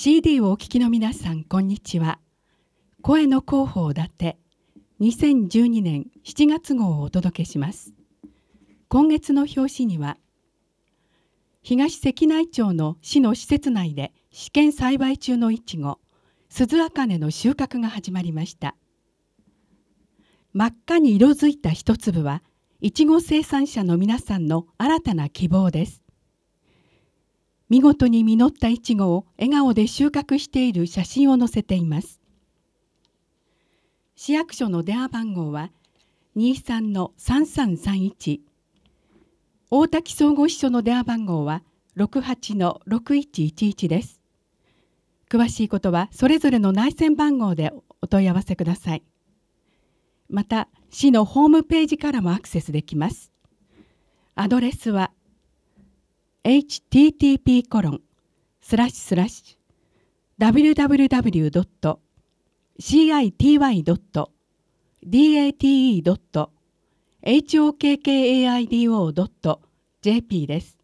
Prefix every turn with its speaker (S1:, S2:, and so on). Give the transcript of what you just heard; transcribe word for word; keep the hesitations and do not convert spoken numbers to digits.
S1: シーディー をお聴きの皆さん、こんにちは。声の広報伊達にせんじゅうにねんしちがつ号をお届けします。今月の表紙には、東関内町の市の施設内で試験栽培中のいちご、鈴茜の収穫が始まりました。真っ赤に色づいた一粒は、いちご生産者の皆さんの新たな希望です。見事に実ったいちごを笑顔で収穫している写真を載せています。市役所の電話番号は にじゅうさんのさんさんさんいち、大滝総合支所の電話番号は ろくはちのろくいちいちいち です。詳しいことはそれぞれの内線番号でお問い合わせください。また、市のホームページからもアクセスできます。アドレスは エイチティーティーピー コロンスラッシュスラッシュ ダブリューダブリューダブリュー ドット シーアイティーワイ ドット ディーエーティーイー ドット エイチオーケーケーエーアイディーオー ドット ジェーピー です。